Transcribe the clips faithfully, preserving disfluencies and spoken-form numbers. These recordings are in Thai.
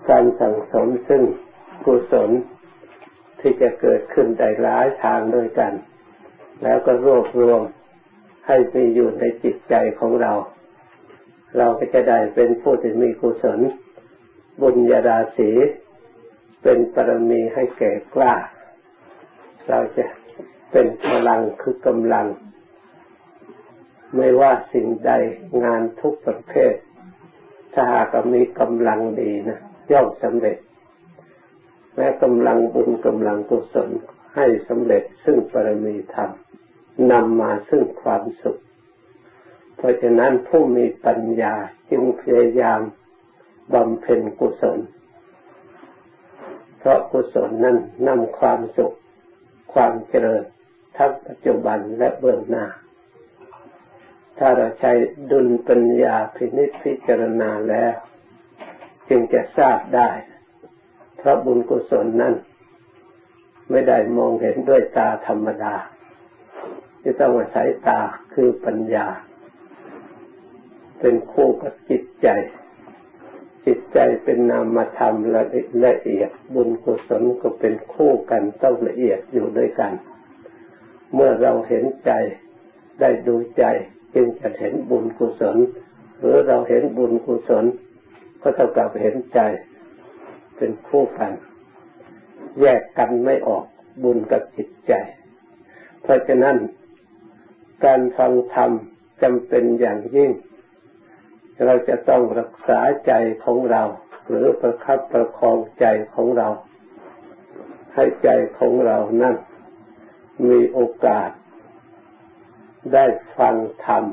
การสั่งสมซึ่งกุศลที่จะเกิดขึ้นได้หลายทางด้วยกันแล้วก็รวบรวมให้มีอยู่ในจิตใจของเราเราก็จะได้เป็นผู้ที่มีกุศลบุญญาราศีเป็นปรมีให้แก่กล้าเราจะเป็นพลังคือกำลังไม่ว่าสิ่งใดงานทุกประเภทถ้าหากมีกำลังดีนะย่อมสำเร็จแม้กำลังบุญกำลังกุศลให้สำเร็จซึ่งปรมีธรรมนำมาซึ่งความสุขเพราะฉะนั้นผู้มีปัญญาจึงพยายามบำเพ็ญกุศลเพราะกุศลนั้นนำความสุขความเจริญทั้งปัจจุบันและเบื้องหน้าถ้าเราใช้ดุลปัญญาพินิจพิจารณาแล้วจึงจะทราบได้เพราะบุญกุศลนั้นไม่ได้มองเห็นด้วยตาธรรมดาจะต้องอาศัยตาคือปัญญาเป็นคู่กับจิตใจจิตใจเป็นนามธรรมละละเอียดบุญกุศลก็เป็นคู่กันต้องละเอียดอยู่ด้วยกันเมื่อเราเห็นใจได้ดูใจจึงจะเห็นบุญกุศลหรือเราเห็นบุญกุศลก็เท่ากับเห็นใจเป็นคู่กันแยกกันไม่ออกบุญกับจิตใจเพราะฉะนั้นการฟังธรรมจำเป็นอย่างยิ่งเราจะต้องรักษาใจของเราหรือประคับประคองใจของเราให้ใจของเรานั้นมีโอกาสได้ฟังธรรม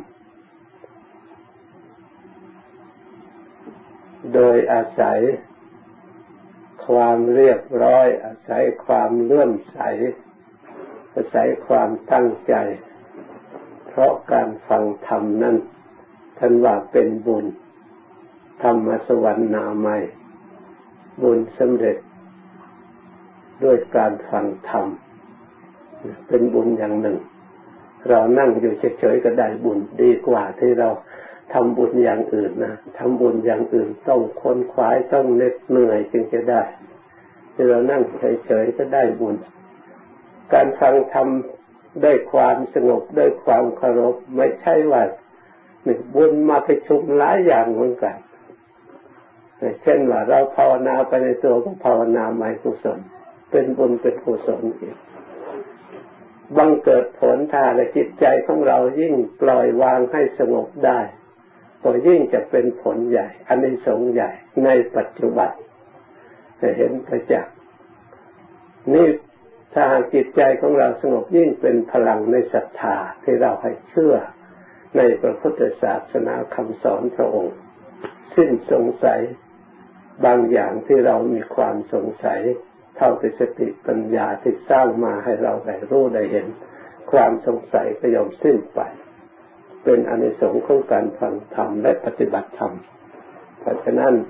โดยอาศัยความเรียบร้อยอาศัยความเลื่อมใสอาศัยความตั้งใจเพราะการฟังธรรมนั้นท่านว่าเป็นบุญธรรมสวรรค์นาใหม่บุญสำเร็จด้วยการฟังธรรมเป็นบุญอย่างหนึ่งเรานั่งอยู่เฉยๆก็ได้บุญดีกว่าที่เราทำบุญอย่างอื่นนะทำบุญอย่างอื่นต้องค้นคว้าต้องเหน็ดเหนื่อยจึงจะได้ที่เรานั่งเฉยๆก็ได้บุญการฟังธรรมด้วยความสงบด้วยความเคารพไม่ใช่ว่าหนึ่งบุญมาประชุมหลายอย่างเหมือนกันเช่นว่าเราภาวนาไปในตัวก็ภาวนาใหม่กุศลเป็นบุญเป็นกุศลอีกบังเกิดผลถ้าและจิตใจของเรายิ่งปล่อยวางให้สงบได้ก็ยิ่งจะเป็นผลใหญ่อานิสงส์ใหญ่ในปัจจุบันจะเห็นประจักษ์นี่ถ้าจิตใจของเราสงบยิ่งเป็นพลังในศรัทธาที่เราให้เชื่อในพระพุทธศาสนาคำสอนพระองค์สิ้นสงสัยบางอย่างที่เรามีความสงสัยเท่ากับสติปัญญาที่สร้างมาให้เราได้รู้ได้เห็นความสงสัยก็ย่อมสิ้นไปเป็นอานิสงส์ของการฟังธรรมและปฏิบัติธรรมเพราะฉะนั้น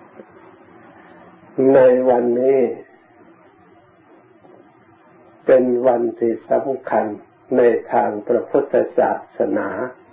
ในวันนี้เป็นวันที่สำคัญในทางพระพุทธศาสนา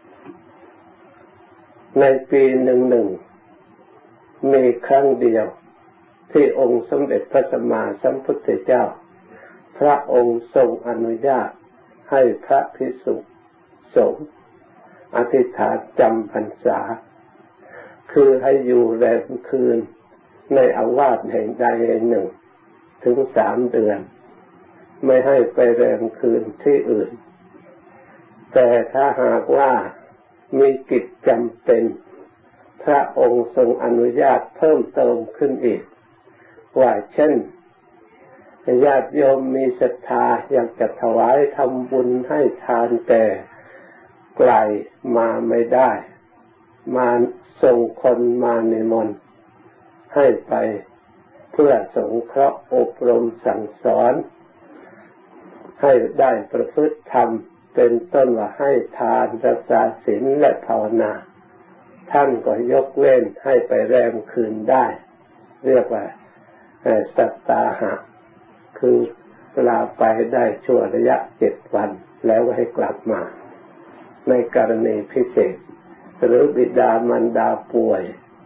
ในปีหนึ่งหนึ่งมีครั้งเดียวที่องค์สมเด็จพระสัมมาสัมพุทธเจ้าพระองค์ทรงอนุญาตให้พระภิกษุสงฆ์อธิษฐานจำพรรษาคือให้อยู่แรมคืนในอาวาสแห่งใดแห่งหนึ่งถึงสามเดือนไม่ให้ไปแรมคืนที่อื่นแต่ถ้าหากว่ามีกิจจำเป็นพระองค์ทรงอนุญาตเพิ่มเติมขึ้นอีกว่าเช่นญาติโยมมีศรัทธาอยากจะถวายทำบุญให้ทานแต่ไกลมาไม่ได้มาส่งคนมานิมนต์ให้ไปเพื่อสงเคราะห์อบรมสั่งสอนให้ได้ประพฤติธรรมเป็นต้นว่าให้ทานรักษาศีลและภาวนาท่านก็ยกเว้นให้ไปแรมคืนได้เรียกว่าสัตตาหะคือลาไปได้ชั่วระยะเจ็ดวันแล้วให้กลับมาในกรณีพิเศษหรือบิดามารดาป่วย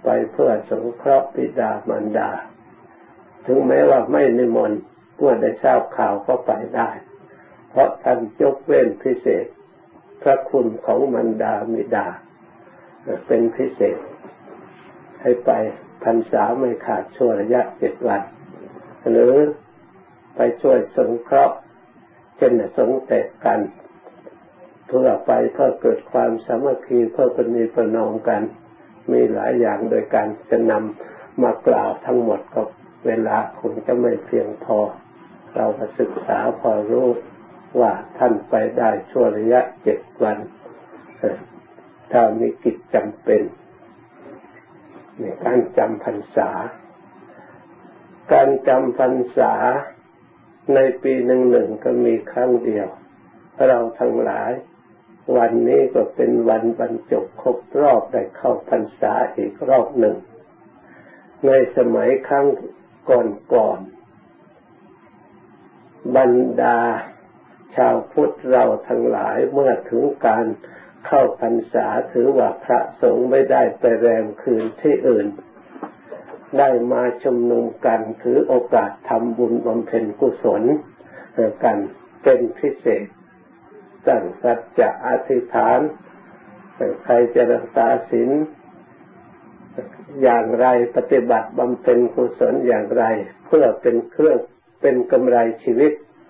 ไปเพื่อสงเคราะห์บิดามารดาถึงแม้ว่าไม่นิมนต์เมื่อได้ทราบข่าวก็ไปได้เพราะท่านยกเว้นพิเศษพระคุณของมารดาบิดาเป็นพิเศษให้ไปพรรษาไม่ขาดชั่วระยะเจ็ดวันหรือไปช่วยสงเคราะห์เช่นสงฆ์แตกกันเพื่อไปเพื่อเกิดความสามัคคีเพื่อประนีประนอมกันมีหลายอย่างโดยการจะนำมากล่าวทั้งหมดก็เวลาคงจะไม่เพียงพอเรามาศึกษาพอรู้ว่าท่านไปได้ชั่วระยะเจ็ดวันถ้ามีกิจจำเป็นในการจำพรรษาการจำพรรษาในปีหนึ่งหนึ่งก็มีครั้งเดียวเราทั้งหลายวันนี้ก็เป็นวันบรรจบครบรอบได้เข้าพรรษาอีกรอบหนึ่งในสมัยครั้งก่อนๆบรรดาชาวพุทธเราทั้งหลายเมื่อถึงการเข้าพรรษาถือว่าพระสงฆ์ไม่ได้ไปแรมคืนที่อื่นได้มาชุมนุมกันถือโอกาสทำบุญบำเพ็ญกุศลกันเป็นพิเศษตั้งสัจจะอธิษฐานใครจะรักษาศีลอย่างไรปฏิบัติบำเพ็ญกุศลอย่างไรเพื่อเป็นเครื่องเป็นกำไรชีวิต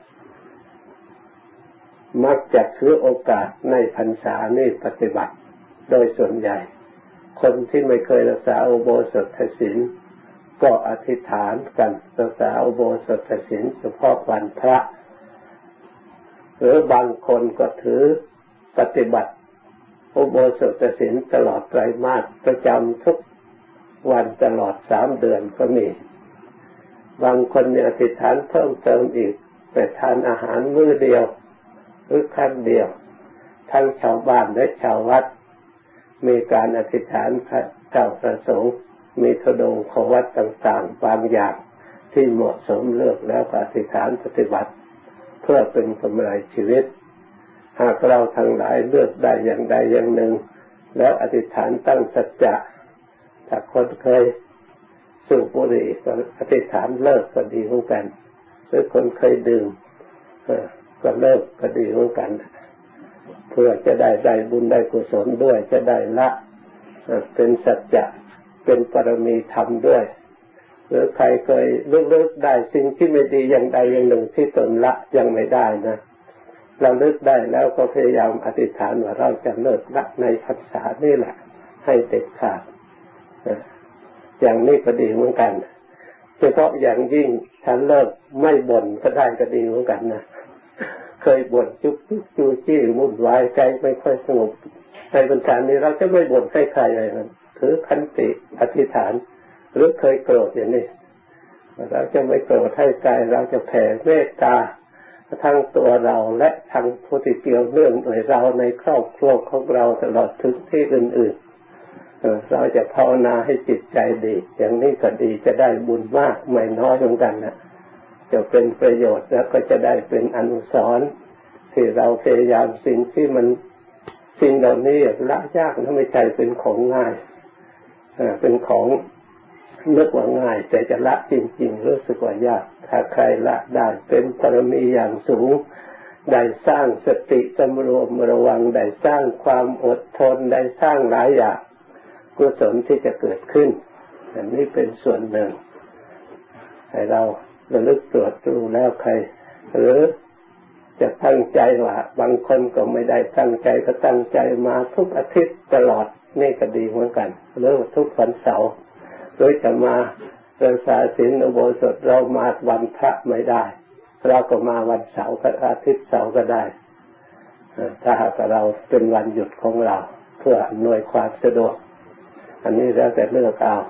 มักจะถือโอกาสในพรรษานี้ปฏิบัติโดยส่วนใหญ่คนที่ไม่เคยรักษาอุโบสถศีลก็อธิษฐานกันรักษาอุโบสถศีลเฉพาะวันพระหรือบางคนก็ถือปฏิบัติอุโบสถศีลตลอดไตรมาสประจำทุกวันตลอดสามเดือนก็มีบางคนเนี่ยอธิษฐานเพิ่มเติมอีกไปทานอาหารมื้อเดียวหรือครั้งเดียวทั้งชาวบ้านและชาววัดมีการอธิษฐานพระเจ้าประสงค์มีธุดงค์ขวัตต่างๆบางอย่างที่เหมาะสมเลือกแล้วก็อธิษฐานปฏิบัติเพื่อเป็นกำไรชีวิตหากเราทั้งหลายเลือกได้อย่างใดอย่างหนึ่งแล้วอธิษฐานตั้งสัจจะถ้าคนเคยสูบบุหรี่ก็อธิษฐานเลิกก็ดีเหมือนกันหรือคนเคยดื่มก็เลิกก็ดีเหมือนกันเพื่อจะได้ได้บุญได้กุศลด้วยจะได้ละเป็นสัจจะเป็นปรมีธรรมด้วยหรือใครเคยเลิกได้สิ่งที่ไม่ดีอย่างใดอย่างหนึ่งที่ตนละยังไม่ได้นะเราเลิกได้แล้วก็พยายามอธิษฐานว่าเราจะเลิกละในพรรษานี่แหละให้เด็ดขาดอย่างนี้ก็ดีเหมือนกันเฉพาะอย่างยิ่งถ้าเลิกไม่บ่นก็ได้ก็ดีเหมือนกันนะเคยบ่นจุกจุกจูจี้วุ่นวายใจไม่ค่อยสงบในบรรดานี้เราจะไม่บ่นให้ใครเลยนะถือขันติอธิษฐานหรือเคยโกรธอย่างนี้เราจะไม่โกรธให้ใครเราจะแผ่เมตตาทั้งตัวเราและทั้งผู้ที่เกี่ยวเนื่องด้วยเราในครอบครัวของเราตลอดถึงที่อื่นๆเราจะภาวนาให้จิตใจดีอย่างนี้ก็ดีจะได้บุญมากไม่น้อยเหมือนกันนะจะเป็นประโยชน์แล้วก็จะได้เป็นอนุสรณ์ที่เราพยายามสิ่งที่มันสิ่งเหล่านี้ละยากนะไม่ใช่เป็นของง่ายเป็นของนึกว่าง่ายแต่จะละจริงๆรู้สึกว่ายากถ้าใครละได้เป็นปรมีอย่างสูงได้สร้างสติสำรวมระวังได้สร้างความอดทนได้สร้างหลายอย่างกุศลที่จะเกิดขึ้นอันนี้เป็นส่วนหนึ่งให้เราระลึกตรวจดูแล้วใครหรือจะตั้งใจว่าบางคนก็ไม่ได้ตั้งใจก็ตั้งใจมาทุกอาทิตย์ตลอดนี่ก็ดีเหมือนกันหรือทุกวันเสาร์โดยจะมารักษาศีลอุโบสถเรามาวันพระไม่ได้เราก็มาวันเสาร์กับอาทิตย์เสาร์ก็ได้ถ้าหากเราเป็นวันหยุดของเราเพื่ออำนวยความสะดวกอันนี้แล้วแต่เลือกเอา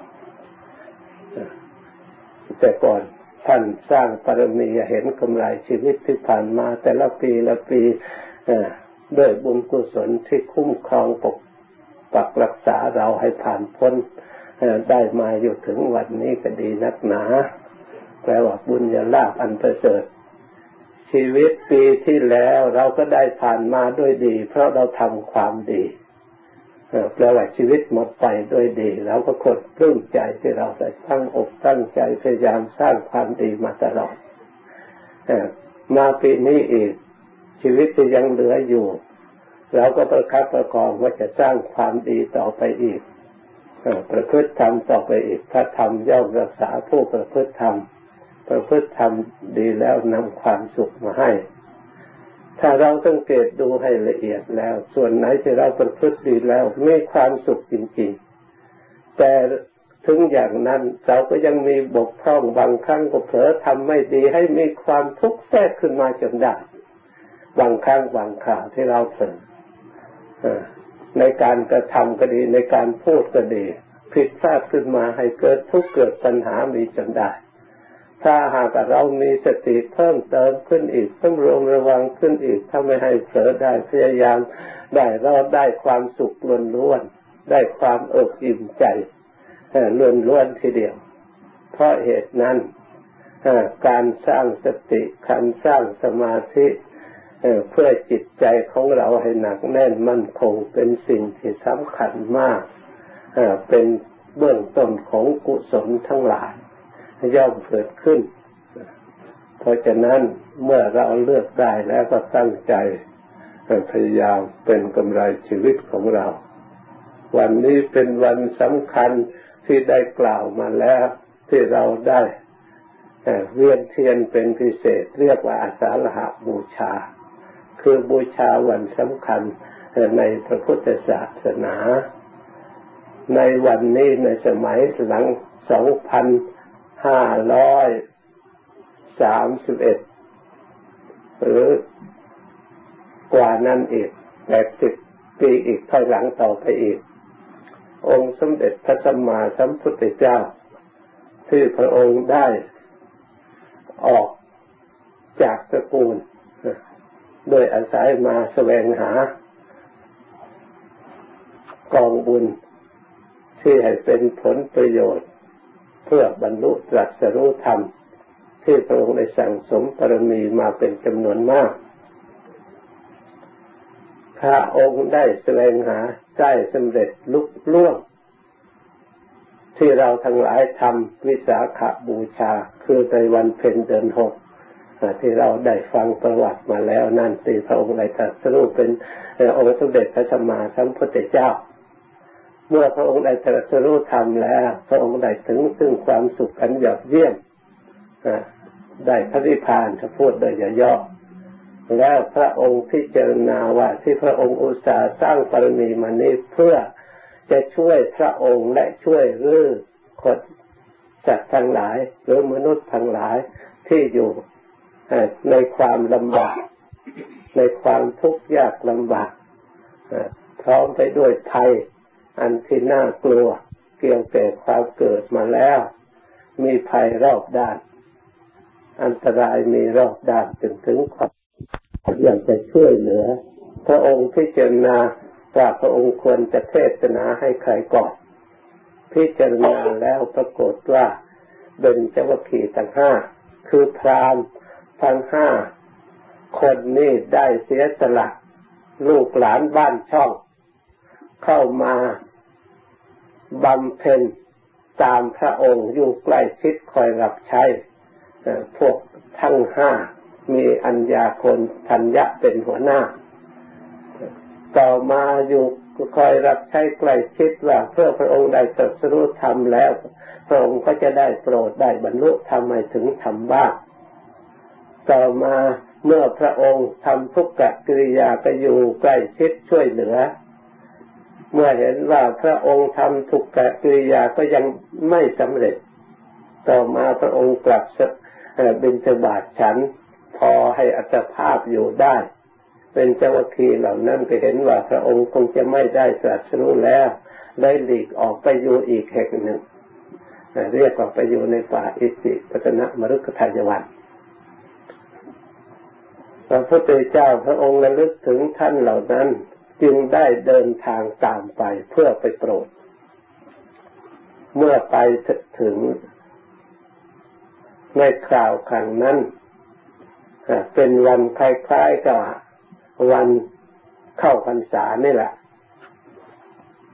แต่ก่อนท่านสร้างปรมีเห็นกำไรชีวิตที่ผ่านมาแต่ละปีละปีด้วยบุญกุศลที่คุ้มครองปกปักรักษาเราให้ผ่านพ้นได้มาอยู่ถึงวันนี้ก็ดีนักหนาแปลว่าบุญญาลาภอันประเสริฐชีวิตปีที่แล้วเราก็ได้ผ่านมาด้วยดีเพราะเราทำความดีแปลว่าชีวิตหมดไปโดยดีแล้วก็คนปลื้มใจที่เราได้ตั้งอกตั้งใจพยายามสร้างความดีมาตลอดมาปีนี้อีกชีวิตที่ยังเหลืออยู่เราก็ประคับประคองว่าจะสร้างความดีต่อไปอีกประพฤติธรรมต่อไปอีกพระธรรมย่อมรักษาผู้ประพฤติธรรมประพฤติธรรมดีแล้วนำความสุขมาให้ถ้าเราสังเกตดูให้ละเอียดแล้วส่วนไหนที่เราประพฤติดีแล้วมีความสุขจริงๆแต่ถึงอย่างนั้นเราก็ยังมีบกพร่องบางครั้งก็เผลอทำไม่ดีให้มีความทุกข์แทรกขึ้นมาจนได้บางครั้งบางคราวที่เราเผลอในการกระทำก็ดีในการพูดก็ดีผิดพลาดขึ้นมาให้เกิดทุกข์เกิดปัญหามีจนได้ถ้าหากเรามีสติเพิ่มเติมขึ้นอีกต้องรวมระวังขึ้นอีกถ้าไม่ให้เผลอได้พยายามได้เราได้ความสุขล้วนๆได้ความเอิบอิ่มใจล้วนๆทีเดียวเพราะเหตุนั้นการสร้างสติการสร้างสมาธิเพื่อจิตใจของเราให้หนักแน่นมั่นคงเป็นสิ่งที่สำคัญมากเป็นเบื้องต้นของกุศลทั้งหลายย่อมเกิดขึ้นเพราะฉะนั้นเมื่อเราเลือกได้แล้วก็ตั้งใจพยายามเป็นกำไรชีวิตของเราวันนี้เป็นวันสำคัญที่ได้กล่าวมาแล้วที่เราได้เวียนเทียนเป็นพิเศษเรียกว่าอาสาฬหบูชาคือบูชาวันสำคัญในพระพุทธศาสนาในวันนี้ในสมัยหลังสองพันห้าร้อยสามสิบเอ็ดหรือกว่านั้นอีกแปดสิบปีอีกถอยหลังต่อไปอีกองค์สมเด็จพระสัมมาสัมพุทธเจ้าที่พระองค์ได้ออกจากตระกูลโดยอาศัยมาแสวงหากองบุญที่ให้เป็นผลประโยชน์เพื่อบรรลุตรัสรู้ธรรมที่พระองค์ได้สั่งสมบารมีมาเป็นจำนวนมากพระองค์ได้แสวงหาได้สำเร็จลุล่วงที่เราทั้งหลายทำวิสาขบูชาคือในวันเพ็ญเดือนหกที่เราได้ฟังประวัติมาแล้วนั่นที่พระองค์ได้ตรัสรู้เป็นองค์สมเด็จพระสัมมาสัมพุทธเจ้าเมื่อพระองค์ได้ตรัสรู้ธรรมแล้วพระองค์ได้ถึงซึ่งความสุขอันยอดเยี่ยมได้พระนิพพานจะพูดโดยย่อๆแล้วพระองค์พิจารณาว่าที่พระองค์อุตส่าห์สร้างบารมีมานี้เพื่อจะช่วยพระองค์และช่วยรื้อคนสัตว์ทั้งหลายหรือมนุษย์ทั้งหลายที่อยู่ในความลำบากในความทุกข์ยากลำบากพร้อมไปด้วยภัยอันที่น่ากลัวเกี่ยวกับความเกิดมาแล้วมีภัยรอบด้านอันตรายมีรอบด้านจนถึงความอยากจะช่วยเหลือพระองค์พิจารณาว่าพระองค์ควรจะเทศนาให้ใครก่อนพิจารณาแล้วปรากฏว่าเบญจวัคคีย์ทั้งห้าคือพราหมณ์ทั้งห้าคนนี้ได้เสียสละลูกหลานบ้านช่องเข้ามาบำเพ็ญตามพระองค์อยู่ใกล้ชิดคอยรับใช้พวกทั้งห้ามีอัญญาโกณทัญญะเป็นหัวหน้าต่อมาอยู่คอยรับใช้ใกล้ชิดว่าเพื่อพระองค์ได้ตรัสรู้ธรรมแล้วพระองค์ก็จะได้โปรดได้บรรลุธรรมให้ถึงธรรมบ้างต่อมาเมื่อพระองค์ทำทุกขกิริยาก็อยู่ใกล้ชิดช่วยเหลือเมื่อเห็นว่าพระองค์ทำทุกขกิริยาก็ยังไม่สำเร็จต่อมาพระองค์กลับบิณฑบาตฉันพอให้อัตภาพอยู่ได้เป็นเจ้าวัคคีย์เหล่านั้นก็เห็นว่าพระองค์คงจะไม่ได้ตรัสรู้แล้วได้หลีกออกไปอยู่อีกแห่งหนึ่งเรียกว่าไปอยู่ในป่าอิสิปตนมฤคทายวันพระพุทธเจ้าพระองค์ระลึกถึงท่านเหล่านั้นจึงได้เดินทางตามไปเพื่อไปโปรดเมื่อไปถึงในคราวครั้งนั้นเป็นวันคล้ายๆกับวันเข้าพรรษานี่แหละ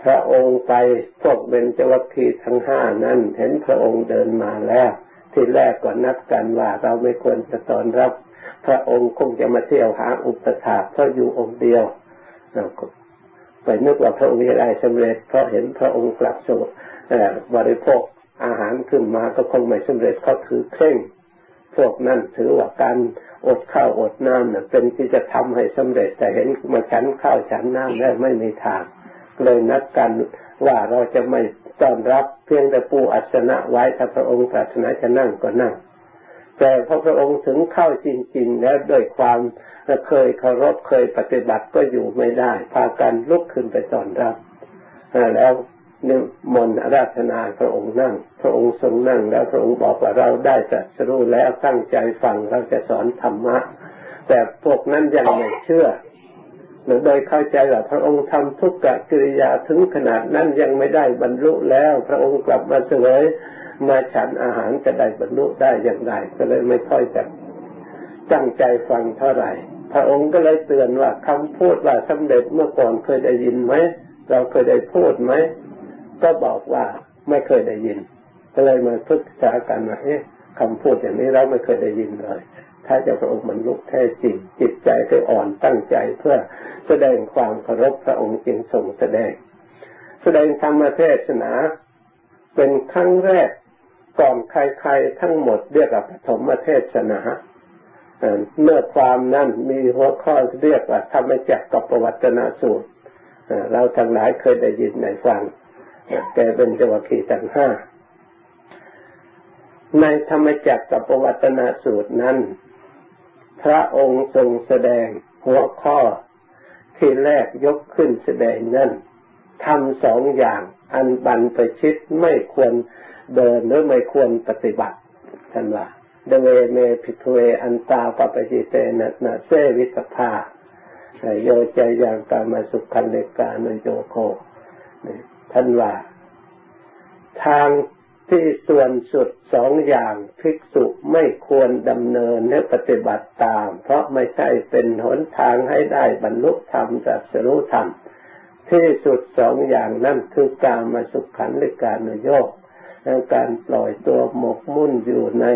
พระองค์ไปพวกเบญจวัคคีย์ทั้งห้านั้นเห็นพระองค์เดินมาแล้วที่แรกก็นัดกันว่าเราไม่ควรจะต้อนรับพระองค์คงจะมาเที่ยวหาอุปถากเพราะอยู่องค์เดียวไปนึกว่าพระองค์จะได้สำเร็จเพราะเห็นพระองค์กลับสู่บริโภคอาหารขึ้นมาก็คงไม่สำเร็จเขาถือเคร่งพวกนั้นถือว่าการอดข้าวอดน้ำเนี่ยเป็นที่จะทำให้สำเร็จแต่เห็นมาฉันข้าวฉันน้ำได้ไม่มีทางเลยนัดกันว่าเราจะไม่ต้อนรับเพียงแต่ปูอัสนะไว้ถ้าพระองค์ปรารถนาจะนั่งก็นั่งแต่พอพระองค์ถึงเข้าจริงๆแล้วด้วยความเคยเคารพเคยปฏิบัติก็อยู่ไม่ได้พากันลุกขึ้นไปต้อนรับแล้วนิมนต์อาราธนาพระองค์นั่งพระองค์ทรงนั่งแล้วพระองค์บอกว่าเราได้ตรัสรู้แล้วตั้งใจฟังเราจะสอนธรรมะแต่พวกนั้นยังไม่เชื่อโดยเข้าใจว่าพระองค์ทำทุกขกิริยาถึงขนาดนั้นยังไม่ได้บรรลุแล้วพระองค์กลับมาเสวยมาฉันอาหารจะได้บรรลุได้อย่างไรก็เลยไม่ค่อยจะตั้งใจฟังเท่าไหร่พระองค์ก็เลยเตือนว่าคำพูดว่าสำเร็จเมื่อก่อนเคยได้ยินไหมเราเคยได้พูดไหมก็บอกว่าไม่เคยได้ยินก็เลยมาปรึกษากันว่าเอ๊ะคำพูดอย่างนี้เราไม่เคยได้ยินเลยถ้าจะพระองค์บรรลุแท้จริงจิตใจได้อ่อนตั้งใจเพื่อแสดงความเคารพพระองค์จึงทรงแสดงแสดงธรรมเทศนาเป็นครั้งแรกก่อนใครๆทั้งหมดเรียกว่าปฐมเทศนาเนื้อความนั้นมีหัวข้อเรียกว่าธรรมจักรกับปวัตตนสูตรเราทั้งหลายเคยได้ยินได้ฟังแต่เบญจวัคคีย์ทั้งห้าในธรรมจักรกับปวัตตนสูตรนั้นพระองค์ทรงแสดงหัวข้อที่แรกยกขึ้นแสดงนั้นทำสองอย่างอันบรรพชิตไม่ควรเดินหรือไม่ควรปฏิบัติท่านว่าเดเวเมภิกขเวอันตาปปจิเตนะนะเสวิตภาโยใจยังกามาสุขันเลกานุโยโคท่านว่าทางที่ส่วนสุดสองอย่างภิกษุไม่ควรดำเนินและปฏิบัติตามเพราะไม่ใช่เป็นหนทางให้ได้บรรลุธรรมตรัสรู้ธรรมที่สุดสองอย่างนั้นคือกามสุขขันธ์และการนุโยคการปล่อยตัวหมกมุ่นอยู่ใน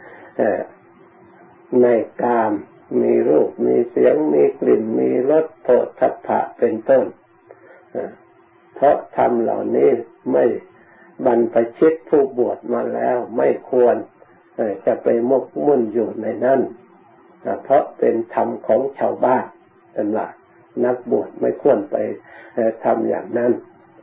ในกามมีรูปมีเสียงมีกลิ่นมีรสโผฏฐัพพะเป็นต้นเพราะธรรมเหล่านี้ไม่บรรพชิตผู้บวชมาแล้วไม่ควรจะไปหมกมุ่นอยู่ในนั้นเพราะเป็นธรรมของชาวบ้านเป็นว่านักบวชไม่ควรไปทำอย่างนั้น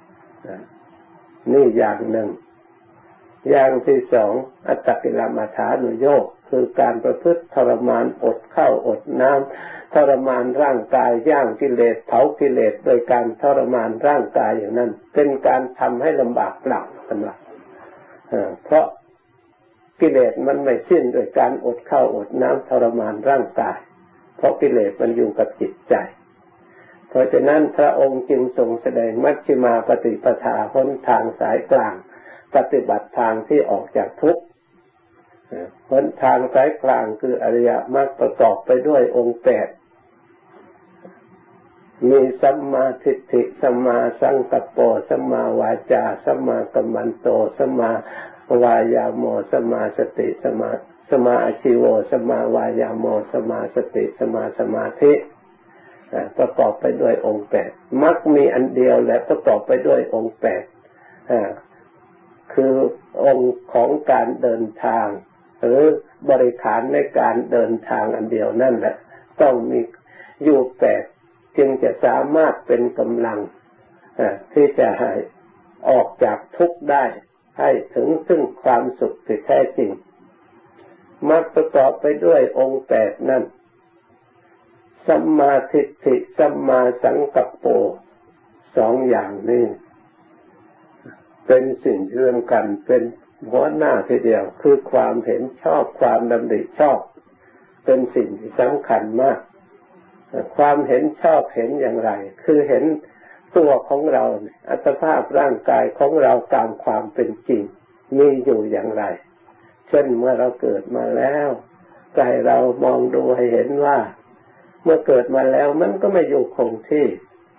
นี่อย่างหนึ่งอย่างที่สองอัตตกิลมัฏฐานุโยคคือการประพฤติทรมานอดข้าวอดน้ำทรมานร่างกายย่างกิเลสเผากิเลสโดยการทรมานร่างกายอย่างนั้นเป็นการทำให้ลำบากเปล่ากันว่าเพราะกิเลสมันไม่สิ้นโดยการอดข้าวอดน้ำทรมานร่างกายเพราะกิเลสมันอยู่กับจิตใจเพราะฉะนั้นพระองค์จึงทรงแสดงมัชฌิมาปฏิปทาหนทางสายกลางปฏิบัติทางที่ออกจากทุกข์หนทางสายกลางคืออริยมรรคประกอบไปด้วยองค์แปดมีสัมมาทิฏฐิสัมมาสังกัปโปสัมมาวาจาสัมมากัมมันโตสัมมาวายาโมสัมมาสติสัมมาสมาอาชีโวสัมมาวายาโมสัมมาสติสัมมาสมาธิประกอบไปด้วยองค์แปดมรรคมีอันเดียวและประกอบไปด้วยองค์แปดคือองค์ของการเดินทางหรือบริขารในการเดินทางอันเดียวนั่นแหละต้องมีอยู่แปดจึงจะสามารถเป็นกำลังที่จะให้ออกจากทุกข์ได้ให้ถึงซึ่งความสุขที่แท้จริงมรรคประกอบไปด้วยองค์แปดนั่นสัมมาทิฏฐิสัมมาสังกัปโปสองอย่างนี้เป็นสิ่งที่สำคัญเป็นหัวหน้าทีเดียวคือความเห็นชอบความดำริชอบเป็นสิ่งที่สำคัญมากความเห็นชอบเห็นอย่างไรคือเห็นตัวของเราอัตภาพร่างกายของเราตามความเป็นจริงมีอยู่อย่างไรเช่นเมื่อเราเกิดมาแล้วกายเรามองดูให้เห็นว่าเมื่อเกิดมาแล้วมันก็ไม่อยู่คงที่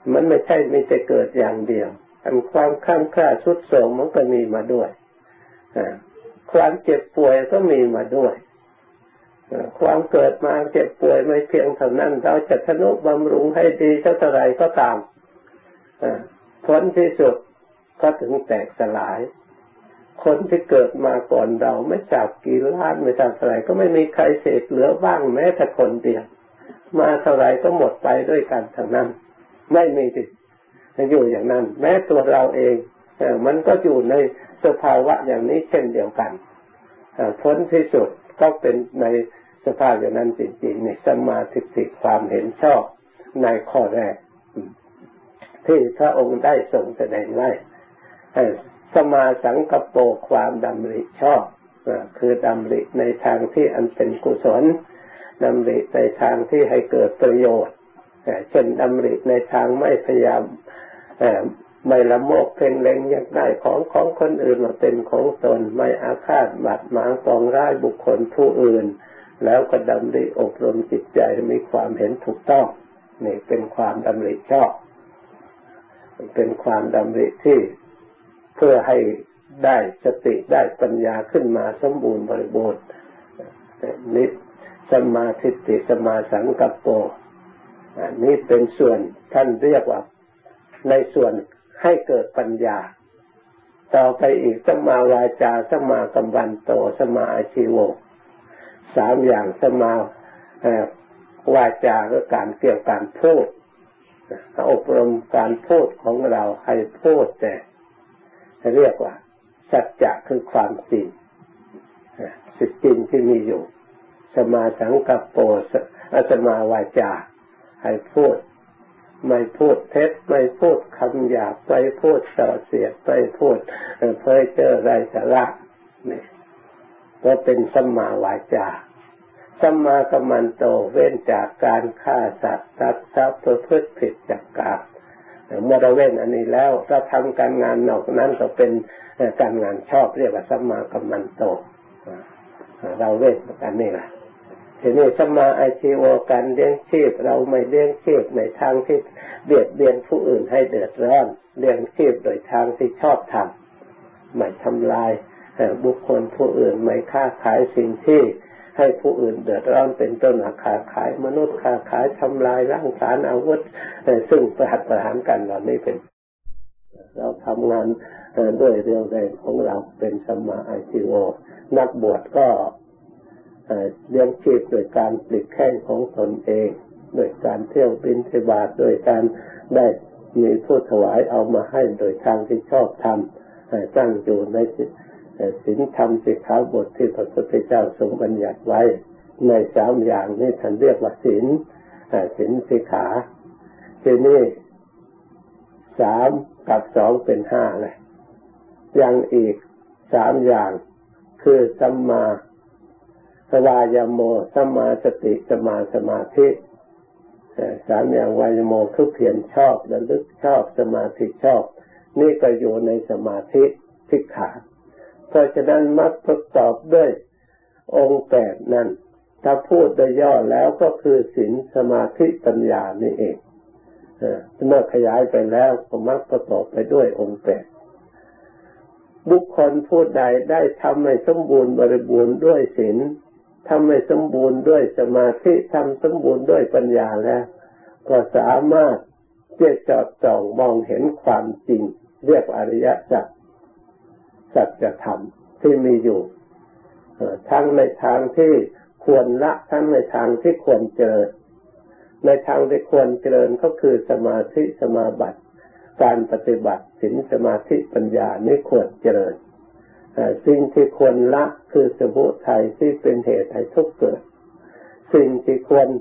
มันไม่ใช่มีแต่เกิดอย่างเดียวอันความข้ามค่าทรุดโทรมมันก็มีมาด้วยความเจ็บป่วยก็มีมาด้วยความเกิดมาเจ็บป่วยไม่เพียงเท่านั้นเราจะทนุบำรุงให้ดีเท่าไรก็ตามผลที่สุดก็ถึงแตกสลายคนที่เกิดมาก่อนเราไม่ทราบกี่ล้านไม่ทราบเท่าไรก็ไม่มีใครเศษเหลือบ้างแม้แต่คนเดียวมาเท่าไรก็หมดไปด้วยกันทั้งนั้นไม่มีติดอยู่อย่างนั้นแม้ตัวเราเองมันก็อยู่ในสภาวะอย่างนี้เช่นเดียวกันผลที่สุดก็เป็นในสภาพอย่างนั้นจริงๆในสัมมาทิฏฐิความเห็นชอบในข้อแรกที่พระองค์ได้ทรงแสดงไว้สัมมาสังกัปโปความดำริชอบคือดำริในทางที่อันเป็นกุศลดำริในทางที่ให้เกิดประโยชน์เช่นดำริในทางไม่พยายามไม่ละโมบเพ่งเล็งอยากได้ของของคนอื่นมาเป็นของตนไม่อาฆาตบาดหมางปองร้ายบุคคลผู้อื่นแล้วก็ดำริอบรมจิตใจให้มีความเห็นถูกต้องนี่เป็นความดำริชอบเป็นความดำริที่เพื่อให้ได้สติได้ปัญญาขึ้นมาสมบูรณ์บริบูรณ์นี่สัมมาทิฏฐิสัมมาสังกัปโปอันนี้เป็นส่วนท่านเรียกว่าในส่วนให้เกิดปัญญาต่อไปอีกสัมมาวาจาสัมมากัมมันโตสัมมาอาชีโวสามอย่างสัมมาวาจาก็การเกี่ยวกับการพูดอบรมการพูดของเราให้พูดแต่เรียกว่าสัจจะคือความจริงสิ่งจริงที่มีอยู่สัมมาสังกัปโปสัมมาวาจาให้พูดไม่พูดเท็จไม่พูดคำหยาบไม่พูดส่อเสียดไม่พูดเพ้อเจ้อไร้สาระนี่ก็เป็นสัมมาวาจาสัมมากัมมันโตเว้นจากการฆ่าสัตว์ลักทรัพย์ประพฤติผิดจากกามเมื่อเราเว้นอันนี้แล้วเราทำการงานนอกนั้นก็เป็นการงานชอบเรียกว่าสัมมากัมมันโตเราเว้นอันนี้แหละทีนี้สัมมาอาชีวะการเลี้ยงชีพเราไม่เลี้ยงชีพในทางที่เบียดเบียนผู้อื่นให้เดือดร้อนเลี้ยงชีพโดยทางที่ชอบธรรมไม่ทำลายบุคคลผู้อื่นไม่ค้าขายสิ่งที่ให้ผู้อื่นเดือดร้อนเป็นต้นค้าขายมนุษย์ค้าขายทำลายร่างสารอาวุธซึ่งประหัตประหารกันเหล่านี้เป็นเราทำงานด้วยเรี่ยวแรงของเราเป็นสัมมาอาชีวะนักบวชก็เลี้ยงชีพโดยการปลิดแข้งของตนเองโดยการเที่ยวบิณฑบาตโดยการได้มีผู้ถวายเอามาให้โดยทางที่ชอบธรรมตั้งอยู่ในศีลธรรมสิกขาบทที่พระพุทธเจ้าทรงบัญญัติไว้ในสามอย่างนี้ท่านเรียกว่าศีลศีลสิกขาทีนี้สามกับสองเป็นห้าเลยยังอีกสามอย่างคือสัมมาวายโมสัมมาสติสัมมาสมาธิสามอย่างวายโมคือเพียรชอบระลึกชอบสมาธิชอบนี่ก็อยู่ในสมาธิสิกขาเพราะฉะนั้นมรรคประกอบด้วยองค์แปดนั้นถ้าพูดโดยย่อแล้วก็คือศีลสมาธิปัญญานี่เองเมื่อขยายไปแล้วก็มรรคประกอบไปด้วยองค์แปดบุคคลผู้ใดได้ทำให้สมบูรณ์บริบูรณ์ด้วยศีลทำให้สมบูรณ์ด้วยสมาธิทำสมบูรณ์ด้วยปัญญาแล้วก็สามารถจะจอดส่องมองเห็นความจริงเรียกอริยสัจสัจธรรมที่มีอยู่ทั้งในทางที่ควรละทั้งในทางที่ควรเจริญในทางที่ควรเจริญก็คือสมาธิสมาบัติการปฏิบัติศีลสมาธิปัญญานี่ควรเจริญสิ่งที่ควรละคือสมุทัยที่เป็นเหตุให้ทุกข์เกิดสิ่งที่ควร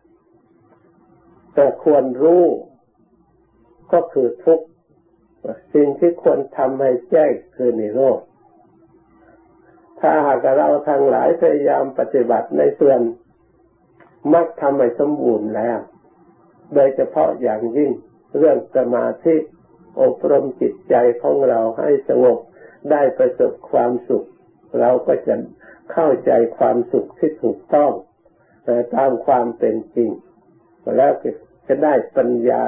แต่ควรรู้ก็คือทุกข์สิ่งที่ควรทำให้แจ้งคือนิโรธถ้าหากเราทั้งหลายพยายามปฏิบัติในส่วนมรรคทำให้สมบูรณ์แล้วโดยเฉพาะอย่างยิ่งเรื่องสมาธิอบรมจิตใจของเราให้สงบได้ประสบความสุขเราก็จะเข้าใจความสุขที่ถูกต้องตามความเป็นจริงแล้วจะได้ปัญญา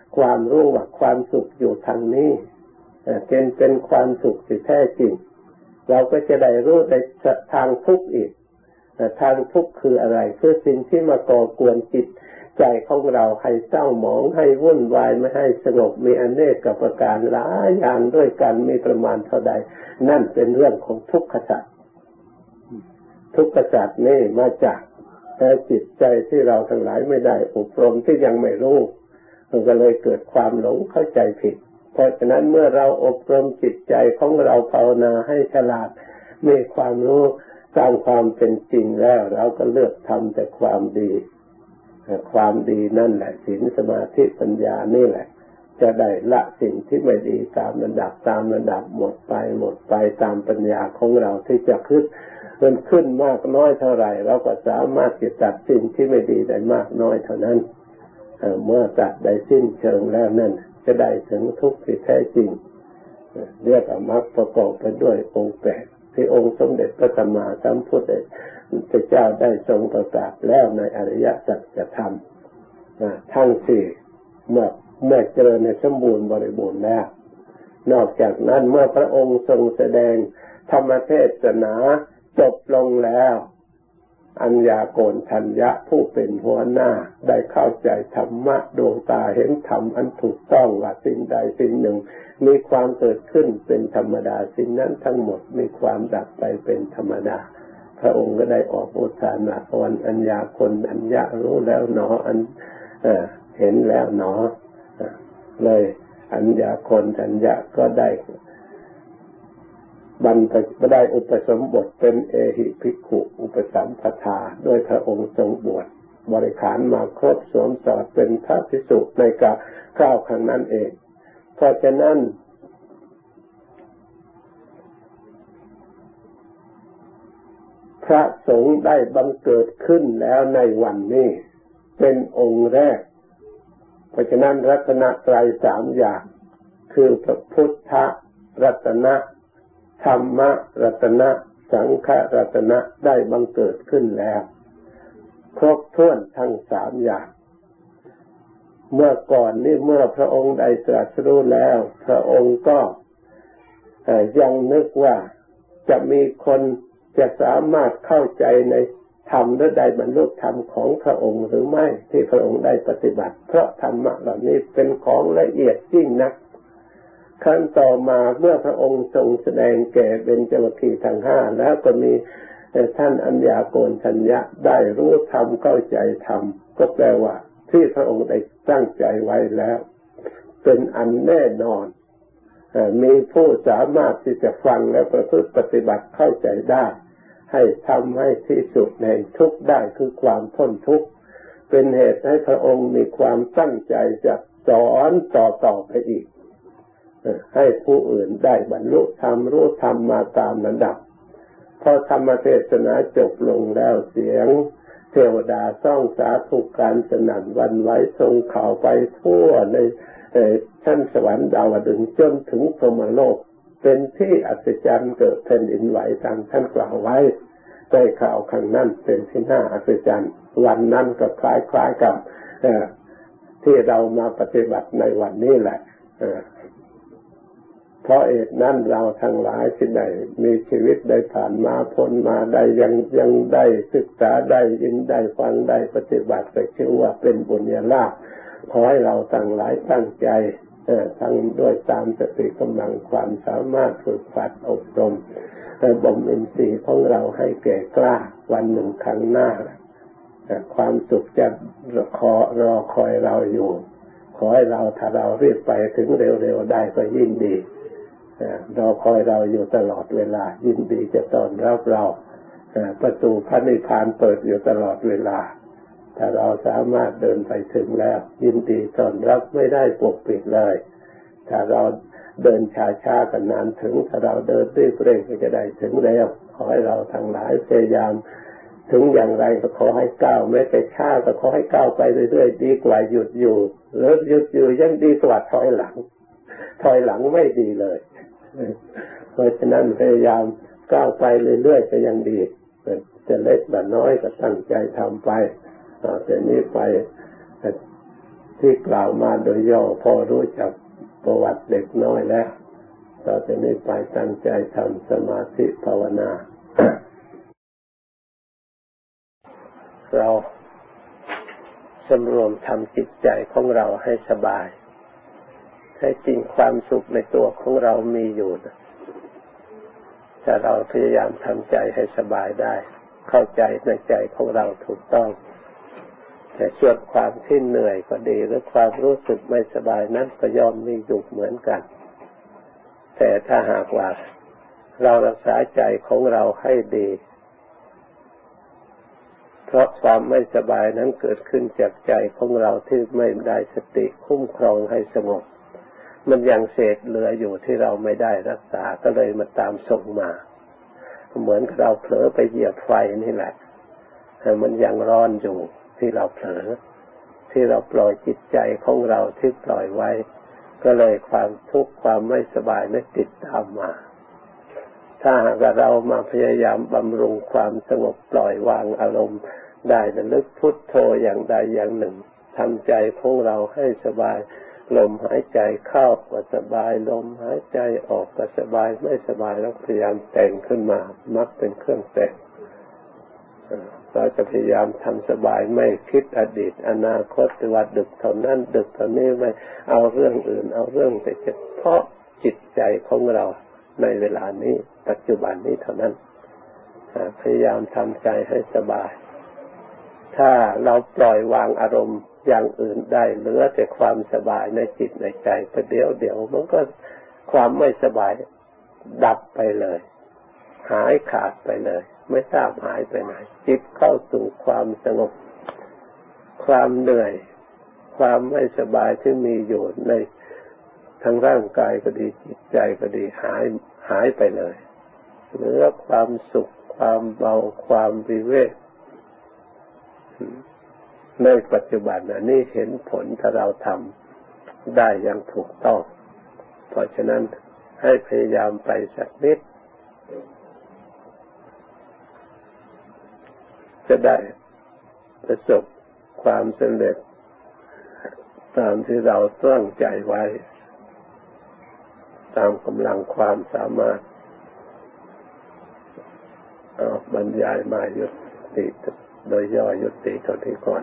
ความรู้ว่าความสุขอยู่ทางนี้เป็นเป็นความสุขที่แท้จริงเราก็จะได้รู้ในทางทุกข์อีกทางทุกข์คืออะไรคือสิ่งที่มาก่อกวนจิตใจของเราให้เศร้าหมองให้วุ่นวายไม่ให้สงบมีอเนกประการหลายอย่างด้วยกันมีประมาณเท่าใดนั่นเป็นเรื่องของทุกขสัจทุกขสัจนี่มาจากจิตใจที่เราทั้งหลายไม่ได้อบรมที่ยังไม่รู้มันก็เลยเกิดความหลงเข้าใจผิดเพราะฉะนั้นเมื่อเราอบรมจิตใจของเราภาวนาให้ฉลาดมีความรู้ตามความเป็นจริงแล้วเราก็เลือกทำแต่ความดีความดีนั่นแหละศีลสมาธิปัญญานี่แหละจะได้ละสิ่งที่ไม่ดีตามระดับตามระดับหมดไปหมดไปตามปัญญาของเราที่จะขึ้นมันขึ้นมากน้อยเท่าไหร่เราก็สามารถจะตัดสิ่งที่ไม่ดีได้มากน้อยเท่านั้นเมื่อตัดได้สิ้นเชิงแล้วนั่นจะได้ถึงทุกข์ที่แท้จริงเรียกว่ามรรคประกอบไปด้วยองค์แปดที่องค์สมเด็จพระสัมมาสัมพุทธเจ้าได้ทรงประกาศแล้วในอริยสัจธรรมทั้งสี่เมื่อเมื่อเจริญในสมบูรณ์บริบูรณ์แล้วนอกจากนั้นเมื่อพระองค์ทรงแสดงธรรมเทศนาจบลงแล้วอัญญาโกณฑัญญะผู้เป็นหัวหน้าได้เข้าใจธรรมะดวงตาเห็นธรรมอันถูกต้องว่าสิ่งใดสิ่งหนึ่งมีความเกิดขึ้นเป็นธรรมดาสิ่งนั้นทั้งหมดมีความดับไปเป็นธรรมดาพระองค์ก็ได้ออกอุทานว่าวันอัญญาโกณฑัญญะรู้แล้วหนออันเห็นแล้วหนอเลยอัญญาโกณฑัญญะก็ได้บรรพได้อุปสมบทเป็นเอหิภิกขุอุปสัมปทาโดยพระองค์ทรงบวชบริขารมาครบสวมสอดเป็นพระภิกษุในกาคราวครั้งนั้นเองเพราะฉะนั้นพระสงฆ์ได้บังเกิดขึ้นแล้วในวันนี้เป็นองค์แรกเพราะฉะนั้นรัตนตรัยสามอย่างคือพระพุทธรัตนะธรรมรัตนะสังฆรัตนะได้บังเกิดขึ้นแล้วครบถ้วนทั้งสามอย่างเมื่อก่อนนี้เมื่อพระองค์ได้ตรัสรู้แล้วพระองค์ก็ยังนึกว่าจะมีคนจะสามารถเข้าใจในธรรมและได้บรรลุธรรมของพระองค์หรือไม่ที่พระองค์ได้ปฏิบัติเพราะธรรมะเหล่านี้เป็นของละเอียดยิ่งนักขั้นต่อมาเมื่อพระองค์ทรงแสดงแก่เบญจวัคคีย์ทั้งห้าแล้วก็มีท่านอัญญาโกณฑัญญะได้รู้ธรรมเข้าใจธรรมก็แปลว่าที่พระองค์ได้ตั้งใจไว้แล้วเป็นอันแน่นอนมีผู้สามารถที่จะฟังและประพฤติปฏิบัติเข้าใจได้ให้ทำให้ที่สุดแห่งทุกข์ได้คือความพ้นทุกข์เป็นเหตุให้พระองค์มีความตั้งใจจะสอนต่อๆไปอีกให้ผู้อื่นได้บรรลุธรรมรู้ธรรมมาตามระดับพอธรรมเทศนาจบลงแล้วเสียงเทวดาซ่องสาธุการสนั่นหวั่นไหวส่งข่าวไปทั่วในชั้นสวรรค์ดาวดึงส์จนถึงพรหมโลกเป็นที่อัศจรรย์เกิดแผ่นดินไหวตามท่านกล่าวไว้ได้ข่าวครั้งนั้นเป็นที่น่าอัศจรรย์วันนั้นก็คล้ายๆกับที่เรามาปฏิบัติในวันนี้แหละเพราะเหตุนั้นเราทั้งหลายที่ได้มีชีวิตได้ผ่านมาพ้นมาได้ยังยังได้ศึกษาได้ยินได้ฟังได้ปฏิบัติไปชื่อว่าเป็นบุญญาลาภขอให้เราทั้งหลายตั้งใจทั้งด้วยตามสติกำลังความสามารถฝึกฝนอบรมบ่มอินทรีย์ของเราให้แก่กล้าวันหนึ่งข้างหน้าความสุขจะรอรอคอยเราอยู่ขอให้เราถ้าเรารีบไปถึงเร็วๆได้ก็ยิ่งดีรอคอยเราอยู่ตลอดเวลายินดีจะต้อนรับเราประตูพระนิพพานเปิดอยู่ตลอดเวลาถ้าเราสามารถเดินไปถึงแล้วยินดีต้อนรับไม่ได้ปกปิดเลยถ้าเราเดินช้าๆกันนานถึงถ้าเราเดินรีบเร่งก็จะได้ถึงแล้วขอให้เราทั้งหลายพยายามถึงอย่างไรก็ขอให้ก้าวแม้แต่ช้าก็ขอให้ก้าวไปเรื่อยๆดีกว่าหยุดอยู่หรือหยุดอยู่ยังดีกว่าถอยหลังถอยหลังไม่ดีเลยเพราะฉะนั้นพยายามก้าวไปเรื่อยๆก็ยังดีจะเล็กแต่น้อยก็ตั้งใจทำไปแต่นี้ไปที่กล่าวมาโดยย่อพอรู้จักประวัติเด็กน้อยแล้วต่อจากนี้ไปตั้งใจทำสมาธิภาวนา เราสำรวมทำจิตใจของเราให้สบายให้จริงความสุขในตัวของเรามีอยู่ถ้าเราพยายามทำใจให้สบายได้เข้าใจในใจของเราถูกต้องแต่ส่วนความที่เหนื่อยก็ดีหรือความรู้สึกไม่สบายนั้นก็ย่อมมีอยู่เหมือนกันแต่ถ้าหากว่าเรารักษาใจของเราให้ดีเพราะความไม่สบายนั้นเกิดขึ้นจากใจของเราที่ไม่ได้สติคุ้มครองให้สงบมันยังเศษเหลืออยู่ที่เราไม่ได้รักษาก็เลยมาตามส่งมาเหมือนเราเผลอไปเหยียบไฟนี่แหละแต่มันยังร้อนอยู่ที่เราเผลอที่เราปล่อยจิตใจของเราที่ปล่อยไว้ก็เลยความทุกข์ความไม่สบายนั้นติดตามมาถ้าหากเรามาพยายามบำรุงความสงบปล่อยวางอารมณ์ได้ระลึกพุทโธอย่างใดอย่างหนึ่งทำใจของเราให้สบายลมหายใจเข้าก็สบายลมหายใจออกก็สบายไม่สบายแล้วพยายามแต่งขึ้นมามักเป็นเครื่องแต่งเราจะพยายามทำสบายไม่คิดอดีตอนาคตว่าดึกเท่านั้นดึกเท่านี้ไม่เอาเรื่องอื่นเอาเรื่องแต่เฉพาะจิตใจของเราในเวลานี้ปัจจุบันนี้เท่านั้นพยายามทำใจให้สบายถ้าเราปล่อยวางอารมณ์อย่างอื่นได้เหลือแต่ความสบายในจิตในใจประเดี๋ยวเดี๋ยวมันก็ความไม่สบายดับไปเลยหายขาดไปเลยไม่ทราบหายไปไหนจิตเข้าสู่ความสงบความเหนื่อยความไม่สบายที่มีอยู่ในทั้งร่างกายก็ดีจิตใจก็ดีหายหายไปเลยเหลือความสุขความเบาความวิเวกในปัจจุบันนี้เห็นผลถ้าเราทำได้อย่างถูกต้องเพราะฉะนั้นให้พยายามไปสักนิดจะได้ประสบความสำเร็จตามที่เราตั้งใจไว้ตามกำลังความสามารถบรรยายมายุติโดยย่อยุติเท่าที่ก่อน